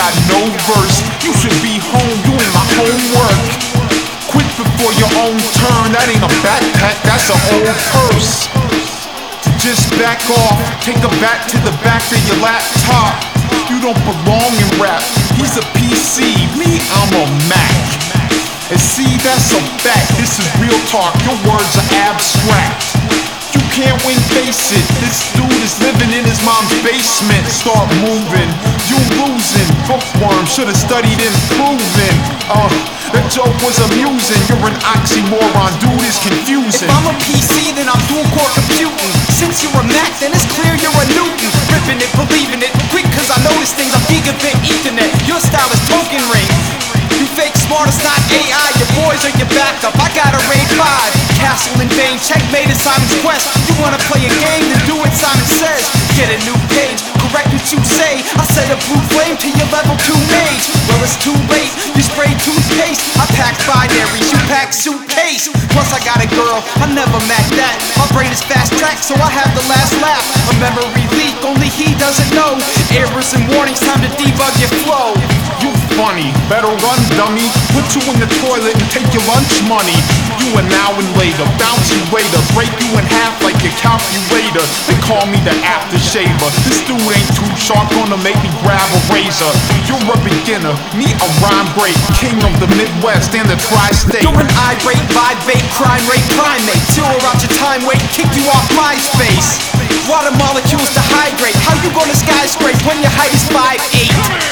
got no verse. You should be home doing my homework. Quit before your own turn. That ain't a backpack, that's an old purse. Just back off, take a back to the back of your laptop. You don't belong in rap. He's a PC, me, I'm a Mac. And see, that's a fact. This is real talk, your words are abstract. You can't win, face it. This dude is living in his mom's basement. Start moving, you losing. Bookworm, should've studied improving. That joke was amusing. You're an oxymoron, dude is confusing. If I'm a PC, then I'm dual core computing. Since you're a Mac, then it's clear you're a Newton. Ripping it, believing it, quick cause I notice things. I'm gigabit ethernet, your style is token ring. You fake smart, it's not AI, your boys are your backup. I got a RAID 5, castle in vain, checkmate is Simon's quest. You wanna play a game, then do what Simon says. Get a new page, correct what you say. I set a blue flame to your level 2 mage. Well, it's too late, you spray toothpaste. I pack binaries, you pack suitcase. Plus I got a girl, I never Mac that. My brain is fast tracked, so I have the last laugh. A memory leak, only he doesn't know. Errors and warnings, time to debug your flow. You funny, better run, dummy. Put you in the toilet and take your lunch money. You an hour later, bouncy waiter, break you in half like a calculator. They call me the aftershaver. This dude ain't too sharp, gonna make me grab a razor. You're a beginner, me a rhyme break, king of the Midwest and the tri-state. You're an irate, vibrate, crime rate, primate. Zero out your time, wait, kick you off MySpace. Water molecules to hydrate. How you gonna skyscrape when your height is 5'8"?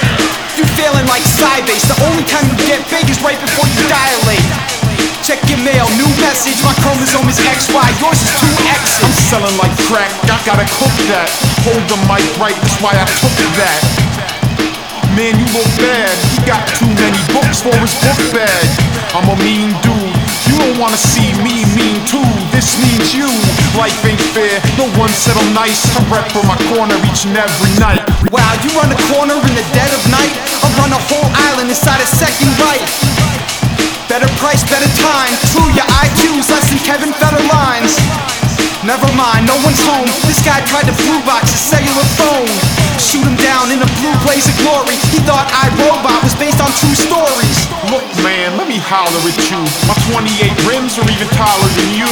You feeling like Sybase. The only time you get big is right before you dilate. Check your mail, new message. My chromosome is XY, yours is 2X. I'm selling like crack, I gotta cook that. Hold the mic right, that's why I took that. Man, you look bad. He got too many books for his book bag. I'm a mean dude. You don't wanna see me mean too. This means you. Life ain't fair. No one said I'm nice. I rep for my corner each and every night. Wow, you run a corner in the dead of night. I'll run a whole island inside a second right. Better price, better time. True, your IQ's less than Kevin Federline's. Never mind, no one's home. This guy tried to blue box his cellular phone. Shoot him down in a blue blaze of glory. He thought iRobot was based on true stories. Look, man, let me holler at you. My 28 rims are even taller than you.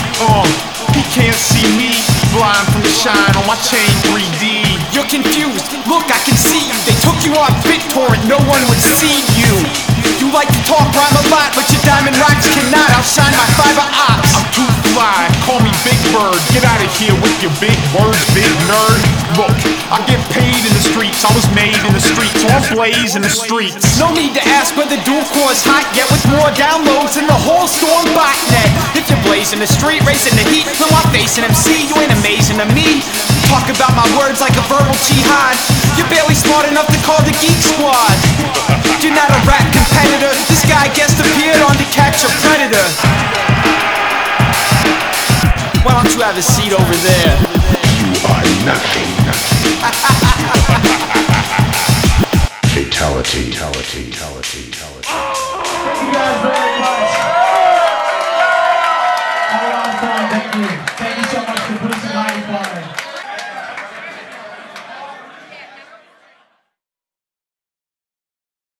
He can't see me, blind from the shine on my chain 3D. You're confused, look, I can see you. They took you off BitTorrent, no one would see you. You like to talk rhyme a lot, but your diamond rhymes cannot outshine my fiber ops. I'm too fly, call me Big Bird. Get out of here with your big words, big nerd. Look, I get paid in the streets, I was made in the streets, so I'm blazing the streets. No need to ask whether dual core is hot yet, with more downloads than the whole Storm botnet. If you're blazing the street, raising the heat, then I'm facing MC, you ain't amazing to me. Talk about my words like a verbal jihad. You're barely smart enough to call the Geek Squad. You're not a rap competitor. This guy guest appeared on To Catch a Predator. Why don't you have a seat over there? You are nothing. Fatality. Thank you guys very much. Hold on, thank you. Thank you so much for putting some life on.